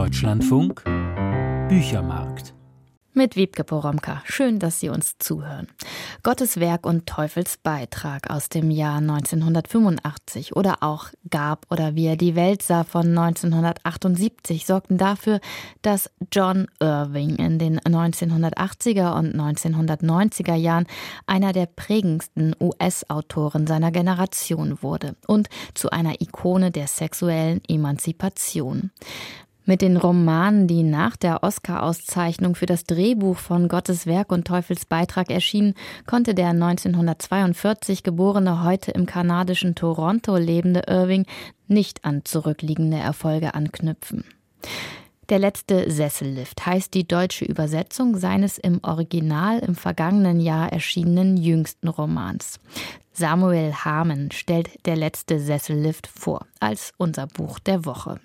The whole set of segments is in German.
Deutschlandfunk Büchermarkt. Mit Wiebke Poromka. Schön, dass Sie uns zuhören. Gottes Werk und Teufels Beitrag aus dem Jahr 1985 oder auch Gab oder Wie er die Welt sah von 1978 sorgten dafür, dass John Irving in den 1980er und 1990er Jahren einer der prägendsten US-Autoren seiner Generation wurde und zu einer Ikone der sexuellen Emanzipation. Mit den Romanen, die nach der Oscar-Auszeichnung für das Drehbuch von Gottes Werk und Teufels Beitrag erschienen, konnte der 1942 geborene, heute im kanadischen Toronto lebende Irving nicht an zurückliegende Erfolge anknüpfen. Der letzte Sessellift heißt die deutsche Übersetzung seines im Original im vergangenen Jahr erschienenen jüngsten Romans. Samuel Harmon stellt Der letzte Sessellift vor als unser Buch der Woche.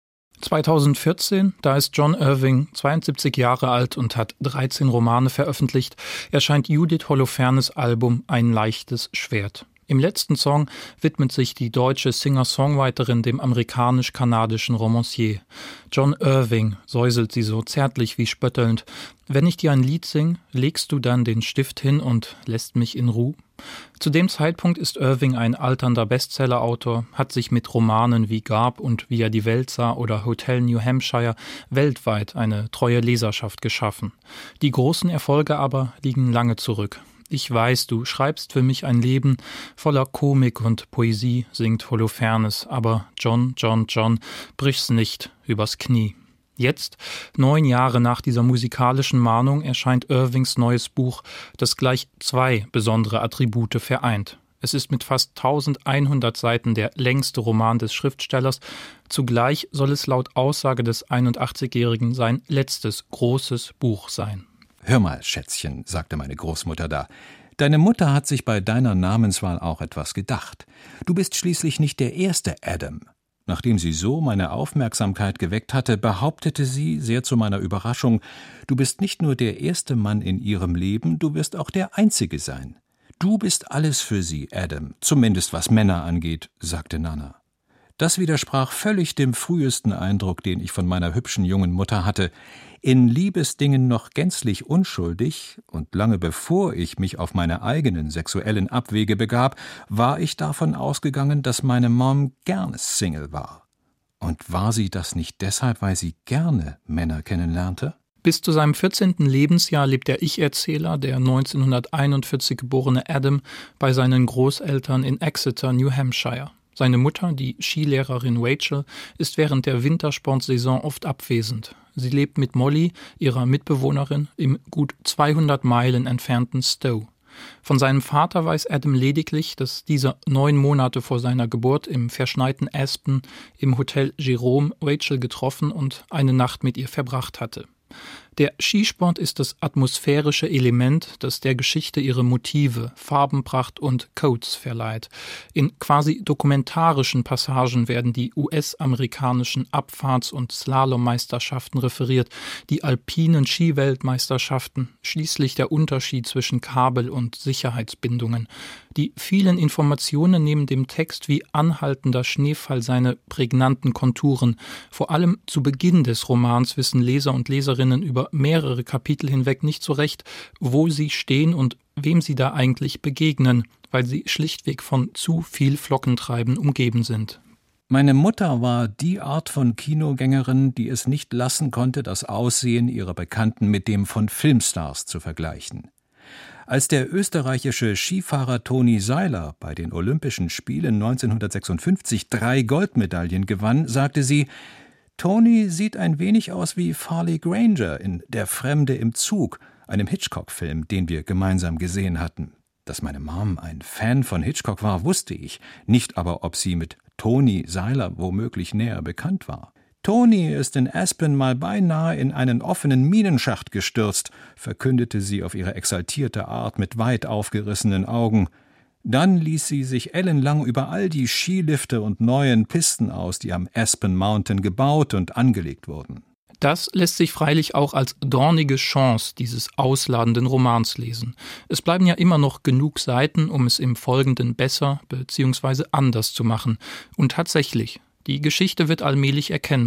2014, da ist John Irving 72 Jahre alt und hat 13 Romane veröffentlicht, erscheint Judith Holofernes Album Ein leichtes Schwert. Im letzten Song widmet sich die deutsche Singer-Songwriterin dem amerikanisch-kanadischen Romancier. John Irving, säuselt sie so zärtlich wie spöttelnd. Wenn ich dir ein Lied sing, legst du dann den Stift hin und lässt mich in Ruhe? Zu dem Zeitpunkt ist Irving ein alternder Bestsellerautor, hat sich mit Romanen wie Gab und Wie er die Welt sah oder Hotel New Hampshire weltweit eine treue Leserschaft geschaffen. Die großen Erfolge aber liegen lange zurück. Ich weiß, du schreibst für mich ein Leben voller Komik und Poesie, singt Holofernes, aber John, brich's nicht übers Knie. Jetzt, 9 Jahre nach dieser musikalischen Mahnung, erscheint Irvings neues Buch, das gleich 2 besondere Attribute vereint. Es ist mit fast 1100 Seiten der längste Roman des Schriftstellers. Zugleich soll es laut Aussage des 81-Jährigen sein letztes großes Buch sein. »Hör mal, Schätzchen«, sagte meine Großmutter da, »deine Mutter hat sich bei deiner Namenswahl auch etwas gedacht. Du bist schließlich nicht der erste Adam.« Nachdem sie so meine Aufmerksamkeit geweckt hatte, behauptete sie, sehr zu meiner Überraschung, »Du bist nicht nur der erste Mann in ihrem Leben, du wirst auch der einzige sein. Du bist alles für sie, Adam, zumindest was Männer angeht«, sagte Nana. Das widersprach völlig dem frühesten Eindruck, den ich von meiner hübschen jungen Mutter hatte. In Liebesdingen noch gänzlich unschuldig und lange bevor ich mich auf meine eigenen sexuellen Abwege begab, war ich davon ausgegangen, dass meine Mom gerne Single war. Und war sie das nicht deshalb, weil sie gerne Männer kennenlernte? Bis zu seinem 14. Lebensjahr lebt der Ich-Erzähler, der 1941 geborene Adam, bei seinen Großeltern in Exeter, New Hampshire. Seine Mutter, die Skilehrerin Rachel, ist während der Wintersportsaison oft abwesend. Sie lebt mit Molly, ihrer Mitbewohnerin, im gut 200 Meilen entfernten Stowe. Von seinem Vater weiß Adam lediglich, dass dieser 9 Monate vor seiner Geburt im verschneiten Aspen im Hotel Jerome Rachel getroffen und eine Nacht mit ihr verbracht hatte. Der Skisport ist das atmosphärische Element, das der Geschichte ihre Motive, Farbenpracht und Codes verleiht. In quasi dokumentarischen Passagen werden die US-amerikanischen Abfahrts- und Slalommeisterschaften referiert, die alpinen Skiweltmeisterschaften, schließlich der Unterschied zwischen Kabel- und Sicherheitsbindungen. Die vielen Informationen nehmen dem Text wie anhaltender Schneefall seine prägnanten Konturen. Vor allem zu Beginn des Romans wissen Leser und Leserinnen über mehrere Kapitel hinweg nicht so recht, wo sie stehen und wem sie da eigentlich begegnen, weil sie schlichtweg von zu viel Flockentreiben umgeben sind. Meine Mutter war die Art von Kinogängerin, die es nicht lassen konnte, das Aussehen ihrer Bekannten mit dem von Filmstars zu vergleichen. Als der österreichische Skifahrer Toni Seiler bei den Olympischen Spielen 1956 3 Goldmedaillen gewann, sagte sie, Toni sieht ein wenig aus wie Farley Granger in Der Fremde im Zug, einem Hitchcock-Film, den wir gemeinsam gesehen hatten. Dass meine Mom ein Fan von Hitchcock war, wusste ich, nicht aber, ob sie mit Toni Seiler womöglich näher bekannt war. Toni ist in Aspen mal beinahe in einen offenen Minenschacht gestürzt, verkündete sie auf ihre exaltierte Art mit weit aufgerissenen Augen. Dann ließ sie sich ellenlang über all die Skilifte und neuen Pisten aus, die am Aspen Mountain gebaut und angelegt wurden. Das lässt sich freilich auch als dornige Chance dieses ausladenden Romans lesen. Es bleiben ja immer noch genug Seiten, um es im Folgenden besser bzw. anders zu machen. Und tatsächlich, die Geschichte wird allmählich erkennbar.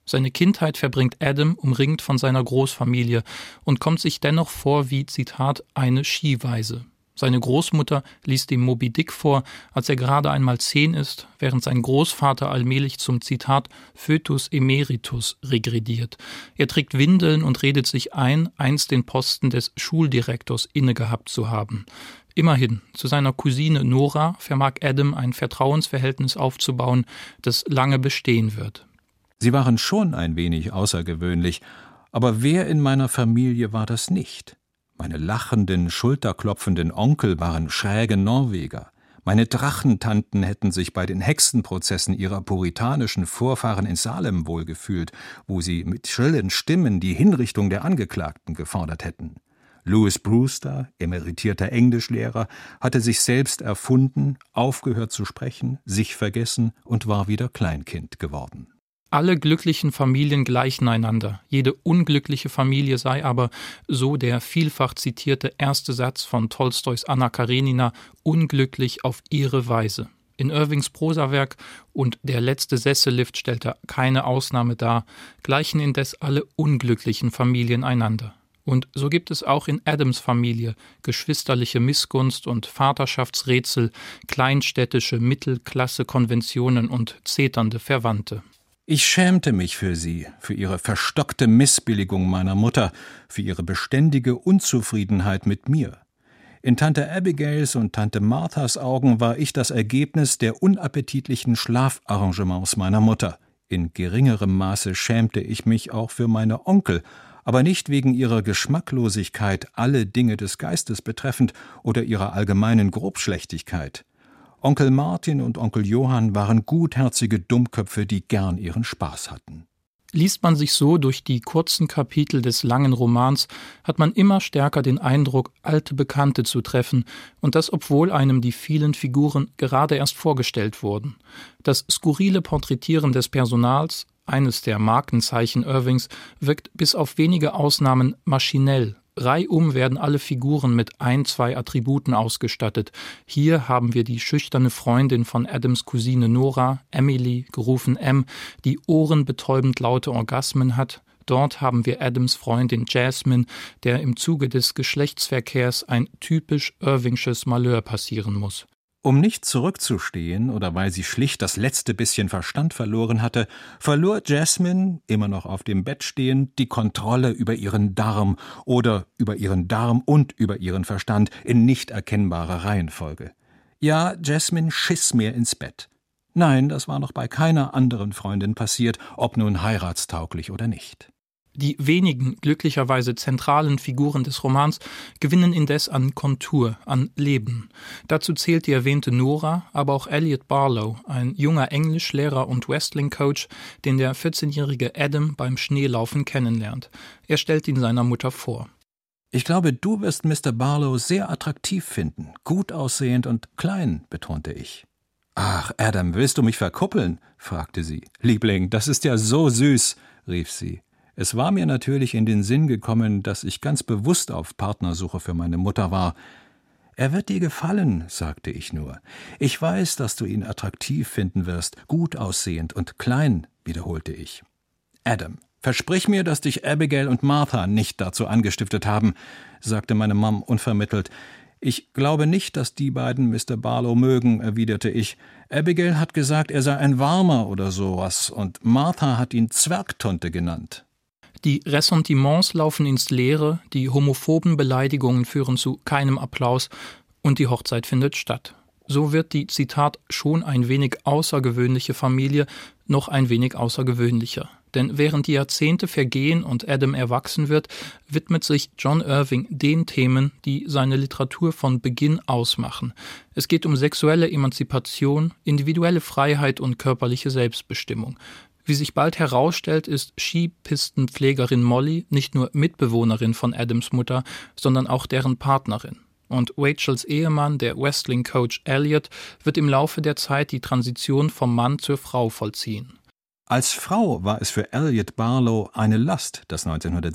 Seine Kindheit verbringt Adam umringt von seiner Großfamilie und kommt sich dennoch vor wie, Zitat, eine Skiweise. Seine Großmutter liest ihm Moby Dick vor, als er gerade einmal 10 ist, während sein Großvater allmählich zum, Zitat, Foetus emeritus regrediert. Er trägt Windeln und redet sich ein, einst den Posten des Schuldirektors innegehabt zu haben. Immerhin, zu seiner Cousine Nora vermag Adam ein Vertrauensverhältnis aufzubauen, das lange bestehen wird. Sie waren schon ein wenig außergewöhnlich, aber wer in meiner Familie war das nicht? Meine lachenden, schulterklopfenden Onkel waren schräge Norweger. Meine Drachentanten hätten sich bei den Hexenprozessen ihrer puritanischen Vorfahren in Salem wohlgefühlt, wo sie mit schrillen Stimmen die Hinrichtung der Angeklagten gefordert hätten. Louis Brewster, emeritierter Englischlehrer, hatte sich selbst erfunden, aufgehört zu sprechen, sich vergessen und war wieder Kleinkind geworden. Alle glücklichen Familien gleichen einander. Jede unglückliche Familie sei aber, so der vielfach zitierte erste Satz von Tolstois Anna Karenina, unglücklich auf ihre Weise. In Irvings Prosawerk und Der letzte Sessellift stellt er keine Ausnahme dar, gleichen indes alle unglücklichen Familien einander. Und so gibt es auch in Adams Familie geschwisterliche Missgunst und Vaterschaftsrätsel, kleinstädtische Mittelklasse-Konventionen und zeternde Verwandte. Ich schämte mich für sie, für ihre verstockte Missbilligung meiner Mutter, für ihre beständige Unzufriedenheit mit mir. In Tante Abigails und Tante Marthas Augen war ich das Ergebnis der unappetitlichen Schlafarrangements meiner Mutter. In geringerem Maße schämte ich mich auch für meine Onkel, aber nicht wegen ihrer Geschmacklosigkeit alle Dinge des Geistes betreffend oder ihrer allgemeinen Grobschlächtigkeit. Onkel Martin und Onkel Johann waren gutherzige Dummköpfe, die gern ihren Spaß hatten. Liest man sich so durch die kurzen Kapitel des langen Romans, hat man immer stärker den Eindruck, alte Bekannte zu treffen, und das obwohl einem die vielen Figuren gerade erst vorgestellt wurden. Das skurrile Porträtieren des Personals, eines der Markenzeichen Irvings, wirkt bis auf wenige Ausnahmen maschinell. Reihum werden alle Figuren mit 2 Attributen ausgestattet. Hier haben wir die schüchterne Freundin von Adams Cousine Nora, Emily, gerufen M, die ohrenbetäubend laute Orgasmen hat. Dort haben wir Adams Freundin Jasmine, der im Zuge des Geschlechtsverkehrs ein typisch Irvingsches Malheur passieren muss. Um nicht zurückzustehen oder weil sie schlicht das letzte bisschen Verstand verloren hatte, verlor Jasmine, immer noch auf dem Bett stehend, die Kontrolle über ihren Darm oder über ihren Darm und über ihren Verstand in nicht erkennbarer Reihenfolge. Ja, Jasmine schiss mir ins Bett. Nein, das war noch bei keiner anderen Freundin passiert, ob nun heiratstauglich oder nicht. Die wenigen, glücklicherweise zentralen Figuren des Romans gewinnen indes an Kontur, an Leben. Dazu zählt die erwähnte Nora, aber auch Elliot Barlow, ein junger Englischlehrer und Wrestling-Coach, den der 14-jährige Adam beim Schneelaufen kennenlernt. Er stellt ihn seiner Mutter vor. »Ich glaube, du wirst Mr. Barlow sehr attraktiv finden, gut aussehend und klein«, betonte ich. »Ach, Adam, willst du mich verkuppeln?« fragte sie. »Liebling, das ist ja so süß«, rief sie. Es war mir natürlich in den Sinn gekommen, dass ich ganz bewusst auf Partnersuche für meine Mutter war. »Er wird dir gefallen«, sagte ich nur. »Ich weiß, dass du ihn attraktiv finden wirst, gut aussehend und klein«, wiederholte ich. »Adam, versprich mir, dass dich Abigail und Martha nicht dazu angestiftet haben«, sagte meine Mom unvermittelt. »Ich glaube nicht, dass die beiden Mr. Barlow mögen«, erwiderte ich. »Abigail hat gesagt, er sei ein Warmer oder sowas, und Martha hat ihn Zwergtonte genannt.« Die Ressentiments laufen ins Leere, die homophoben Beleidigungen führen zu keinem Applaus und die Hochzeit findet statt. So wird die, Zitat, schon ein wenig außergewöhnliche Familie noch ein wenig außergewöhnlicher. Denn während die Jahrzehnte vergehen und Adam erwachsen wird, widmet sich John Irving den Themen, die seine Literatur von Beginn ausmachen. Es geht um sexuelle Emanzipation, individuelle Freiheit und körperliche Selbstbestimmung. Wie sich bald herausstellt, ist Skipistenpflegerin Molly nicht nur Mitbewohnerin von Adams Mutter, sondern auch deren Partnerin. Und Rachels Ehemann, der Wrestling-Coach Elliot, wird im Laufe der Zeit die Transition vom Mann zur Frau vollziehen. Als Frau war es für Elliot Barlow eine Last, dass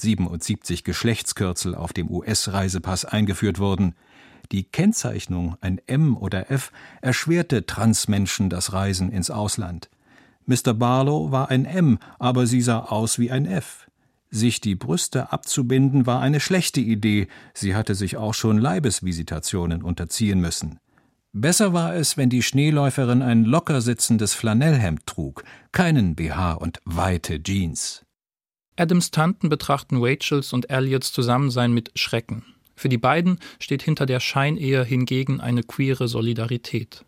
1977 Geschlechtskürzel auf dem US-Reisepass eingeführt wurden. Die Kennzeichnung, ein M oder F, erschwerte Transmenschen das Reisen ins Ausland. Mr. Barlow war ein M, aber sie sah aus wie ein F. Sich die Brüste abzubinden war eine schlechte Idee, sie hatte sich auch schon Leibesvisitationen unterziehen müssen. Besser war es, wenn die Schneeläuferin ein locker sitzendes Flanellhemd trug, keinen BH und weite Jeans. Adams Tanten betrachten Rachels und Elliots Zusammensein mit Schrecken. Für die beiden steht hinter der Scheinehe hingegen eine queere Solidarität.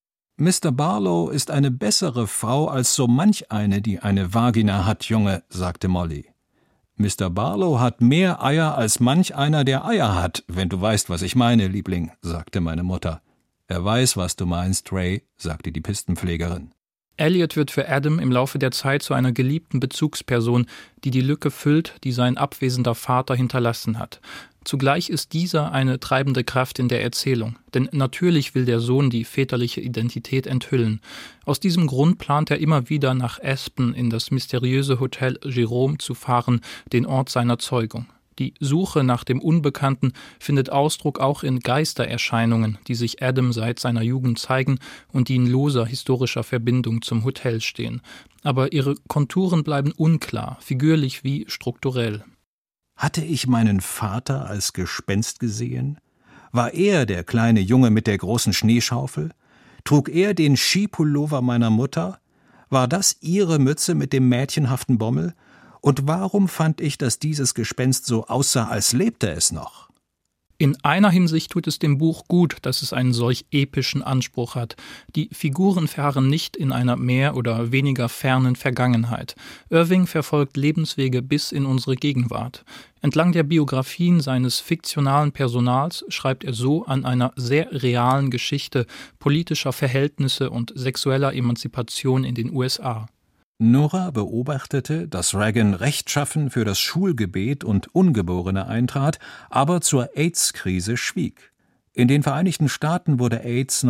»Mr. Barlow ist eine bessere Frau als so manch eine, die eine Vagina hat, Junge«, sagte Molly. »Mr. Barlow hat mehr Eier als manch einer, der Eier hat, wenn du weißt, was ich meine, Liebling«, sagte meine Mutter. »Er weiß, was du meinst, Ray«, sagte die Pistenpflegerin. Elliot wird für Adam im Laufe der Zeit zu einer geliebten Bezugsperson, die die Lücke füllt, die sein abwesender Vater hinterlassen hat. Zugleich ist dieser eine treibende Kraft in der Erzählung, denn natürlich will der Sohn die väterliche Identität enthüllen. Aus diesem Grund plant er immer wieder nach Aspen in das mysteriöse Hotel Jerome zu fahren, den Ort seiner Zeugung. Die Suche nach dem Unbekannten findet Ausdruck auch in Geistererscheinungen, die sich Adam seit seiner Jugend zeigen und die in loser historischer Verbindung zum Hotel stehen. Aber ihre Konturen bleiben unklar, figürlich wie strukturell. Hatte ich meinen Vater als Gespenst gesehen? War er der kleine Junge mit der großen Schneeschaufel? Trug er den Skipullover meiner Mutter? War das ihre Mütze mit dem mädchenhaften Bommel? Und warum fand ich, dass dieses Gespenst so aussah, als lebte es noch? In einer Hinsicht tut es dem Buch gut, dass es einen solch epischen Anspruch hat. Die Figuren verharren nicht in einer mehr oder weniger fernen Vergangenheit. Irving verfolgt Lebenswege bis in unsere Gegenwart. Entlang der Biografien seines fiktionalen Personals schreibt er so an einer sehr realen Geschichte politischer Verhältnisse und sexueller Emanzipation in den USA. Nora beobachtete, dass Reagan rechtschaffen für das Schulgebet und Ungeborene eintrat, aber zur AIDS-Krise schwieg. In den Vereinigten Staaten wurde AIDS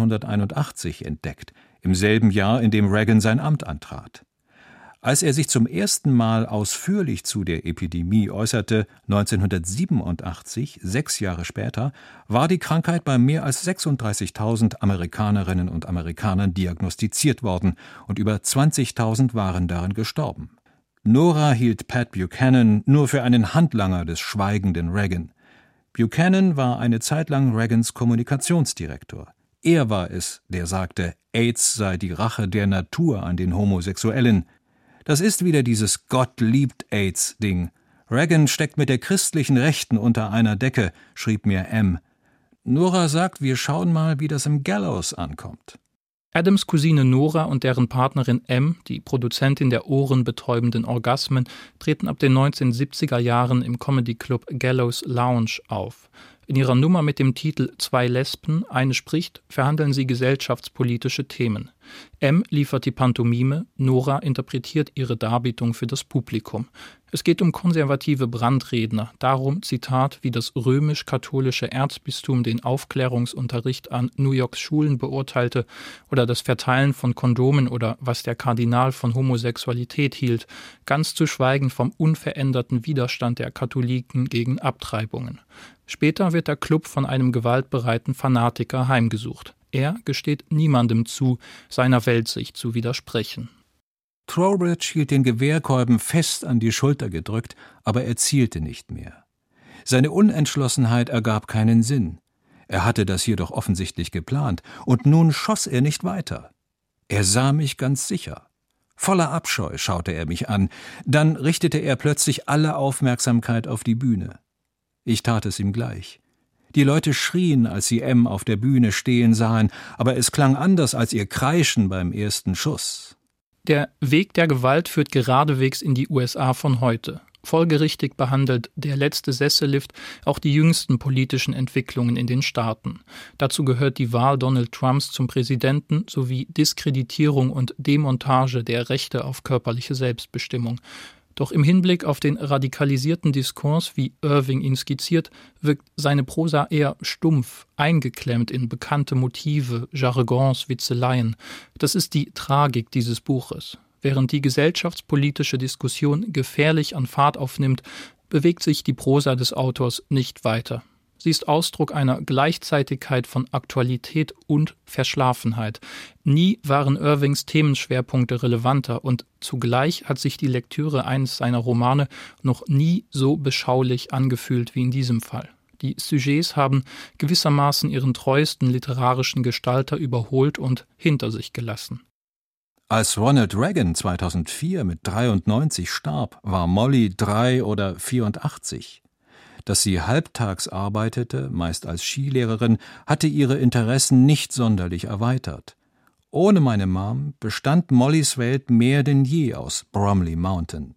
1981 entdeckt, im selben Jahr, in dem Reagan sein Amt antrat. Als er sich zum ersten Mal ausführlich zu der Epidemie äußerte, 1987, 6 Jahre später, war die Krankheit bei mehr als 36.000 Amerikanerinnen und Amerikanern diagnostiziert worden und über 20.000 waren daran gestorben. Nora hielt Pat Buchanan nur für einen Handlanger des schweigenden Reagan. Buchanan war eine Zeit lang Reagans Kommunikationsdirektor. Er war es, der sagte, AIDS sei die Rache der Natur an den Homosexuellen. Das ist wieder dieses Gott liebt AIDS-Ding. Reagan steckt mit der christlichen Rechten unter einer Decke, schrieb mir M. Nora sagt, wir schauen mal, wie das im Gallows ankommt. Adams Cousine Nora und deren Partnerin M., die Produzentin der ohrenbetäubenden Orgasmen, treten ab den 1970er Jahren im Comedy-Club Gallows Lounge auf. In ihrer Nummer mit dem Titel »Zwei Lesben, eine spricht« verhandeln sie gesellschaftspolitische Themen. M. liefert die Pantomime, Nora interpretiert ihre Darbietung für das Publikum. Es geht um konservative Brandredner, darum, Zitat, wie das römisch-katholische Erzbistum den Aufklärungsunterricht an New Yorks Schulen beurteilte oder das Verteilen von Kondomen oder was der Kardinal von Homosexualität hielt, ganz zu schweigen vom unveränderten Widerstand der Katholiken gegen Abtreibungen. Später wird der Club von einem gewaltbereiten Fanatiker heimgesucht. Er gesteht niemandem zu, seiner Weltsicht zu widersprechen. Trowbridge hielt den Gewehrkolben fest an die Schulter gedrückt, aber er zielte nicht mehr. Seine Unentschlossenheit ergab keinen Sinn. Er hatte das jedoch offensichtlich geplant, und nun schoss er nicht weiter. Er sah mich ganz sicher. Voller Abscheu schaute er mich an, dann richtete er plötzlich alle Aufmerksamkeit auf die Bühne. Ich tat es ihm gleich. Die Leute schrien, als sie M. auf der Bühne stehen sahen, aber es klang anders als ihr Kreischen beim ersten Schuss. Der Weg der Gewalt führt geradewegs in die USA von heute. Folgerichtig behandelt Der letzte Sessellift auch die jüngsten politischen Entwicklungen in den Staaten. Dazu gehört die Wahl Donald Trumps zum Präsidenten sowie Diskreditierung und Demontage der Rechte auf körperliche Selbstbestimmung. Doch im Hinblick auf den radikalisierten Diskurs, wie Irving ihn skizziert, wirkt seine Prosa eher stumpf, eingeklemmt in bekannte Motive, Jargons, Witzeleien. Das ist die Tragik dieses Buches. Während die gesellschaftspolitische Diskussion gefährlich an Fahrt aufnimmt, bewegt sich die Prosa des Autors nicht weiter. Sie ist Ausdruck einer Gleichzeitigkeit von Aktualität und Verschlafenheit. Nie waren Irvings Themenschwerpunkte relevanter und zugleich hat sich die Lektüre eines seiner Romane noch nie so beschaulich angefühlt wie in diesem Fall. Die Sujets haben gewissermaßen ihren treuesten literarischen Gestalter überholt und hinter sich gelassen. Als Ronald Reagan 2004 mit 93 starb, war Molly 3 oder 84. Dass sie halbtags arbeitete, meist als Skilehrerin, hatte ihre Interessen nicht sonderlich erweitert. Ohne meine Mom bestand Mollys Welt mehr denn je aus Bromley Mountain.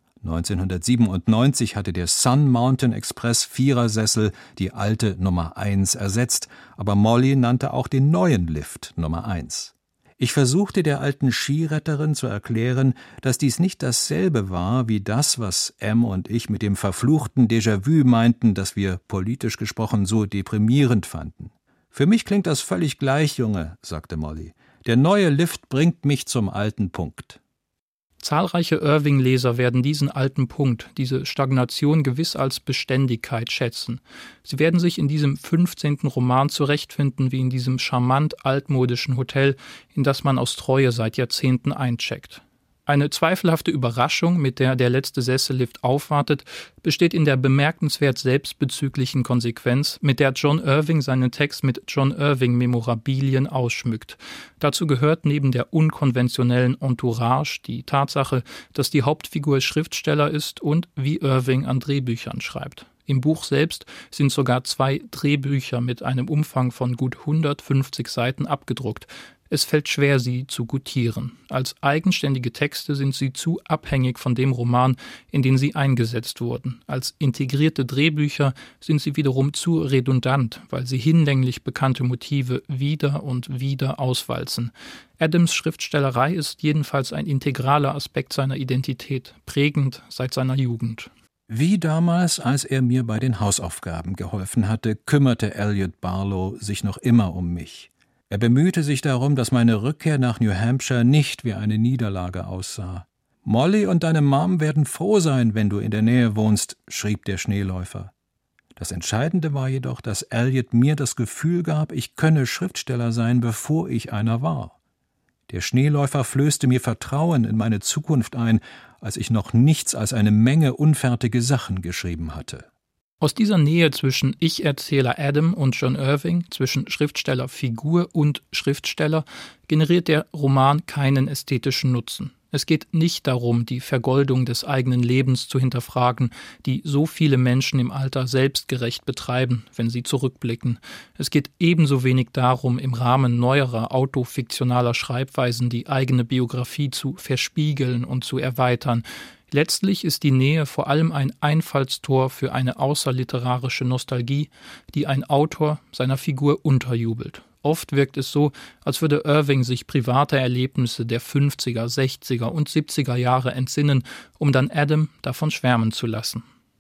1997 hatte der Sun Mountain Express Vierersessel die alte Nummer 1 ersetzt, aber Molly nannte auch den neuen Lift Nummer 1. Ich versuchte der alten Skiretterin zu erklären, dass dies nicht dasselbe war wie das, was Em und ich mit dem verfluchten Déjà-vu meinten, das wir politisch gesprochen so deprimierend fanden. »Für mich klingt das völlig gleich, Junge«, sagte Molly. »Der neue Lift bringt mich zum alten Punkt.« Zahlreiche Irving-Leser werden diesen alten Punkt, diese Stagnation gewiss als Beständigkeit schätzen. Sie werden sich in diesem 15. Roman zurechtfinden wie in diesem charmant altmodischen Hotel, in das man aus Treue seit Jahrzehnten eincheckt. Eine zweifelhafte Überraschung, mit der der letzte Sessellift aufwartet, besteht in der bemerkenswert selbstbezüglichen Konsequenz, mit der John Irving seinen Text mit John Irving-Memorabilien ausschmückt. Dazu gehört neben der unkonventionellen Entourage die Tatsache, dass die Hauptfigur Schriftsteller ist und wie Irving an Drehbüchern schreibt. Im Buch selbst sind sogar 2 Drehbücher mit einem Umfang von gut 150 Seiten abgedruckt. Es fällt schwer, sie zu gutieren. Als eigenständige Texte sind sie zu abhängig von dem Roman, in den sie eingesetzt wurden. Als integrierte Drehbücher sind sie wiederum zu redundant, weil sie hinlänglich bekannte Motive wieder und wieder auswalzen. Adams Schriftstellerei ist jedenfalls ein integraler Aspekt seiner Identität, prägend seit seiner Jugend. Wie damals, als er mir bei den Hausaufgaben geholfen hatte, kümmerte Elliot Barlow sich noch immer um mich. Er bemühte sich darum, dass meine Rückkehr nach New Hampshire nicht wie eine Niederlage aussah. »Molly und deine Mom werden froh sein, wenn du in der Nähe wohnst«, schrieb der Schneeläufer. Das Entscheidende war jedoch, dass Elliot mir das Gefühl gab, ich könne Schriftsteller sein, bevor ich einer war. Der Schneeläufer flößte mir Vertrauen in meine Zukunft ein, als ich noch nichts als eine Menge unfertige Sachen geschrieben hatte. Aus dieser Nähe zwischen Ich-Erzähler Adam und John Irving, zwischen Schriftstellerfigur und Schriftsteller, generiert der Roman keinen ästhetischen Nutzen. Es geht nicht darum, die Vergoldung des eigenen Lebens zu hinterfragen, die so viele Menschen im Alter selbstgerecht betreiben, wenn sie zurückblicken. Es geht ebenso wenig darum, im Rahmen neuerer autofiktionaler Schreibweisen die eigene Biografie zu verspiegeln und zu erweitern. Letztlich ist die Nähe vor allem ein Einfallstor für eine außerliterarische Nostalgie, die ein Autor seiner Figur unterjubelt. Oft wirkt es so, als würde Irving sich privater Erlebnisse der 50er, 60er und 70er Jahre entsinnen, um dann Adam davon schwärmen zu lassen.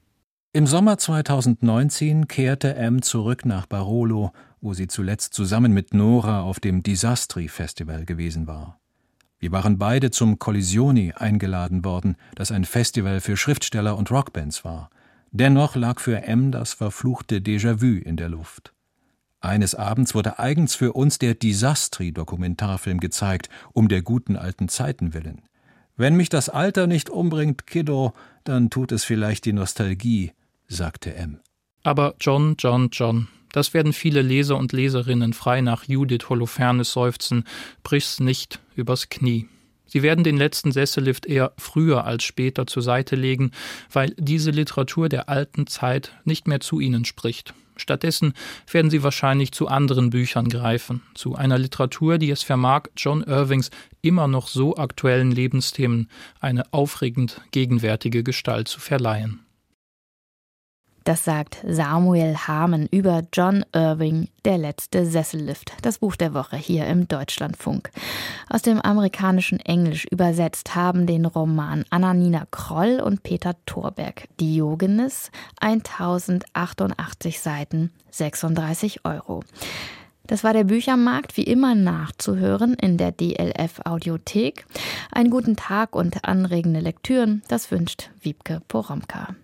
Im Sommer 2019 kehrte Em zurück nach Barolo, wo sie zuletzt zusammen mit Nora auf dem Disastri-Festival gewesen war. Wir waren beide zum Collisioni eingeladen worden, das ein Festival für Schriftsteller und Rockbands war. Dennoch lag für Em das verfluchte Déjà-vu in der Luft. Eines Abends wurde eigens für uns der Disastri-Dokumentarfilm gezeigt, um der guten alten Zeiten willen. »Wenn mich das Alter nicht umbringt, Kiddo, dann tut es vielleicht die Nostalgie«, sagte Em. Aber John, das werden viele Leser und Leserinnen frei nach Judith Holofernes seufzen, brich's nicht übers Knie. Sie werden den letzten Sessellift eher früher als später zur Seite legen, weil diese Literatur der alten Zeit nicht mehr zu ihnen spricht. Stattdessen werden sie wahrscheinlich zu anderen Büchern greifen, zu einer Literatur, die es vermag, John Irvings immer noch so aktuellen Lebensthemen eine aufregend gegenwärtige Gestalt zu verleihen. Das sagt Samuel Hamann über John Irving, Der letzte Sessellift, das Buch der Woche hier im Deutschlandfunk. Aus dem amerikanischen Englisch übersetzt haben den Roman Anna-Nina Kroll und Peter Thorberg. Diogenes, 1088 Seiten, 36 €. Das war der Büchermarkt, wie immer nachzuhören in der DLF Audiothek. Einen guten Tag und anregende Lektüren, das wünscht Wiebke Poromka.